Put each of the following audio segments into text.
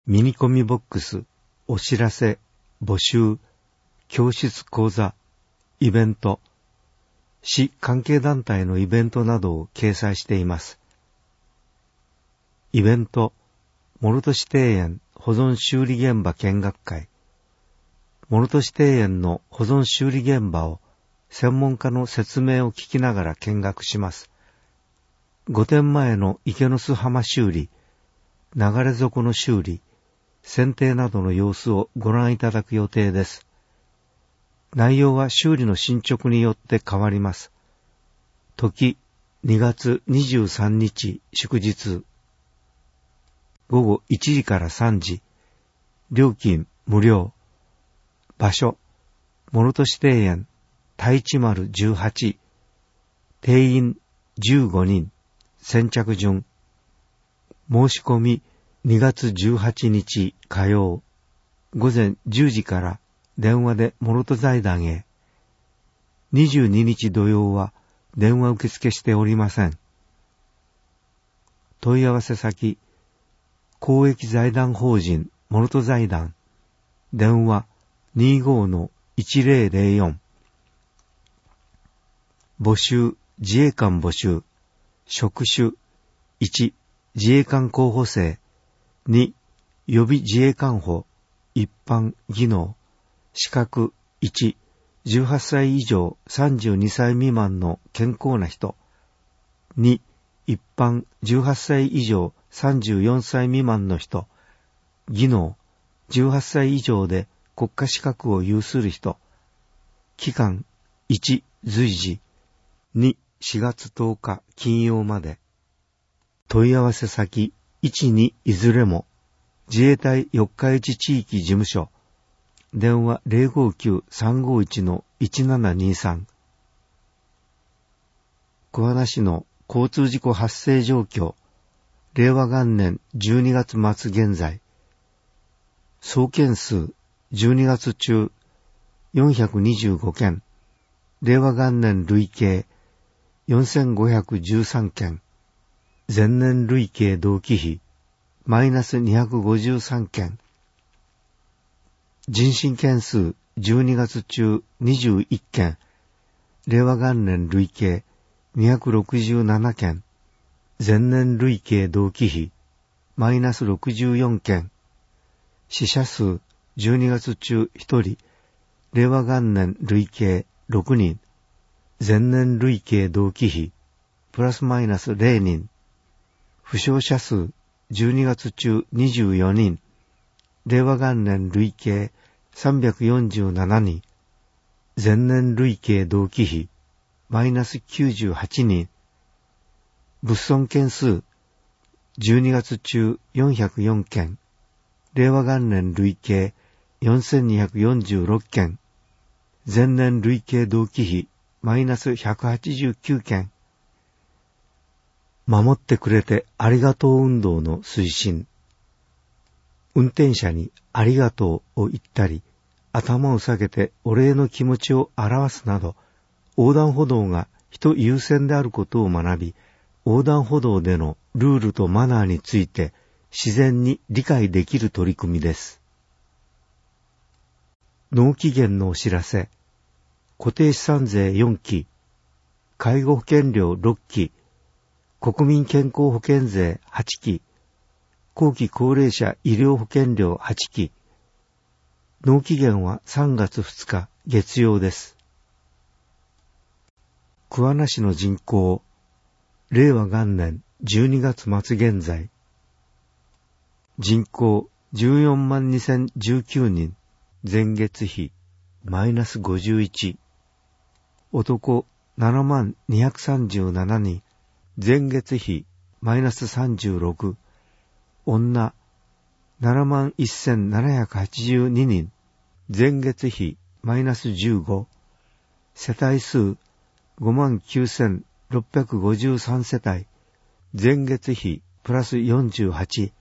ミニコミボックス、お知らせ、募集、教室講座、イベント、市関係団体のイベントなどを掲載しています。イベント、諸年庭園保存修理現場見学会。諸年庭園の保存修理現場を専門家の説明を聞きながら見学します。御殿前の池の巣浜修理、流れ底の修理、剪定などの様子をご覧いただく予定です。内容は修理の進捗によって変わります。時、2月23日祝日。午後1時から3時。料金無料。場所、諸年庭園、太一丸18。定員15人。先着順。申し込み2月18日火曜。午前10時から電話で諸戸財団へ。22日土曜は電話受付しておりません。問い合わせ先、公益財団法人諸戸財団。電話25-1004。募集、自衛官募集。職種、1、自衛官候補生。2、予備自衛官補。一般、技能。資格、1、18歳以上32歳未満の健康な人。2、一般18歳以上34歳未満の人。技能、18歳以上で国家資格を有する人。期間、1、随時。2、4月10日金曜まで。問い合わせ先、1、2いずれも。自衛隊四日市地域事務所。電話 059-351-1723。桑名市の交通事故発生状況。令和元年12月末現在。総件数12月中425件。令和元年累計4513件。前年累計同期比マイナス253件。人身件数12月中21件。令和元年累計267件。前年累計同期比マイナス64件。死者数12月中1人。令和元年累計6人。前年累計同期比プラスマイナス0人。負傷者数12月中24人。令和元年累計347人。前年累計同期比マイナス98人。物損件数12月中404件。令和元年累計4246件。前年累計同期比マイナス189件。守ってくれてありがとう運動の推進。運転者にありがとうを言ったり、頭を下げてお礼の気持ちを表すなど、横断歩道が人優先であることを学び、横断歩道でのルールとマナーについて自然に理解できる取り組みです。納期限のお知らせ。固定資産税4期、介護保険料6期、国民健康保険税8期、後期高齢者医療保険料8期。納期限は3月2日月曜です。桑名市の人口、令和元年12月末現在。人口14万2019人、前月比マイナス51。男7万237人、前月比マイナス36。女7万1782人、前月比マイナス15。世帯数5万9653世帯、前月比プラス48。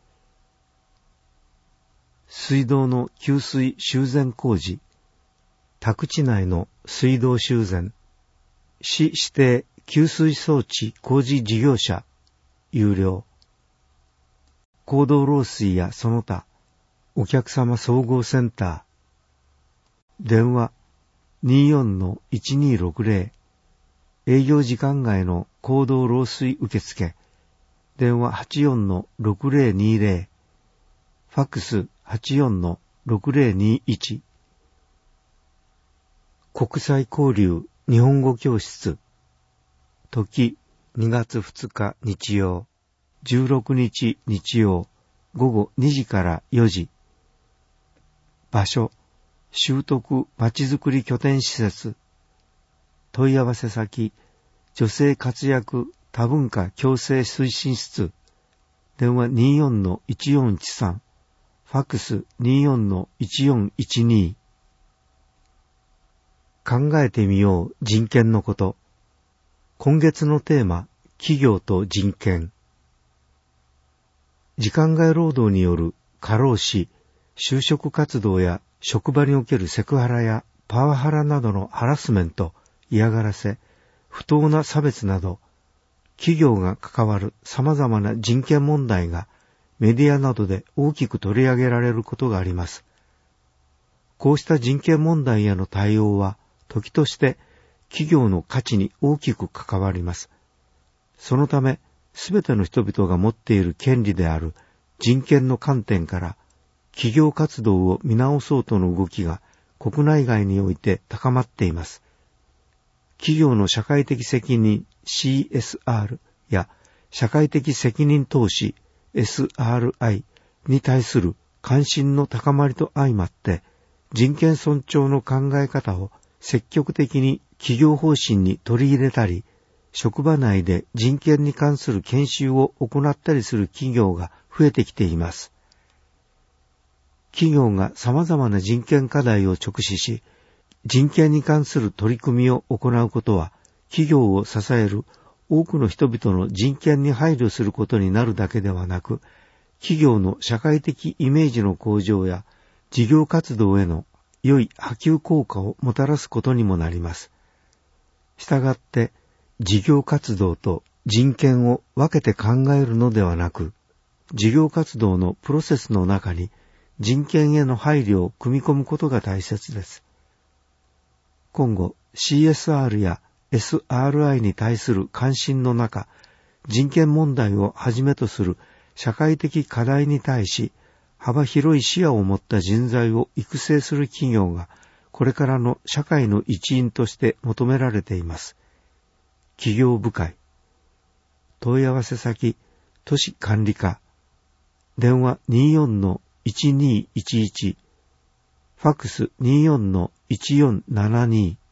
水道の給水修繕工事。宅地内の水道修繕。市指定給水装置工事事業者。有料。行動漏水やその他、 お客様総合センター。電話 24-1260。営業時間外の行動漏水受付。電話 84-6020。ファックス 84-6021。国際交流日本語教室。時2月2日日曜、16日日曜、午後2時から4時。場所、習得まちづくり拠点施設。問い合わせ先、女性活躍多文化共生推進室。電話 24-1413。ファックス 24-1412。考えてみよう人権のこと。今月のテーマ、企業と人権。時間外労働による過労死、就職活動や職場におけるセクハラやパワハラなどのハラスメント、嫌がらせ、不当な差別など、企業が関わる様々な人権問題がメディアなどで大きく取り上げられることがあります。こうした人権問題への対応は、時として企業の価値に大きく関わります。そのため、すべての人々が持っている権利である人権の観点から、企業活動を見直そうとの動きが国内外において高まっています。企業の社会的責任 CSR や社会的責任投資 SRI に対する関心の高まりと相まって、人権尊重の考え方を積極的に企業方針に取り入れたり、職場内で人権に関する研修を行ったりする企業が増えてきています。企業が様々な人権課題を直視し、人権に関する取り組みを行うことは、企業を支える多くの人々の人権に配慮することになるだけではなく、企業の社会的イメージの向上や事業活動への良い波及効果をもたらすことにもなります。したがって、事業活動と人権を分けて考えるのではなく、事業活動のプロセスの中に人権への配慮を組み込むことが大切です。今後、CSR や SRI に対する関心の中、人権問題をはじめとする社会的課題に対し、幅広い視野を持った人材を育成する企業が、これからの社会の一員として求められています。企業部会。問い合わせ先、都市管理課。電話 24-1211。ファックス 24-1472。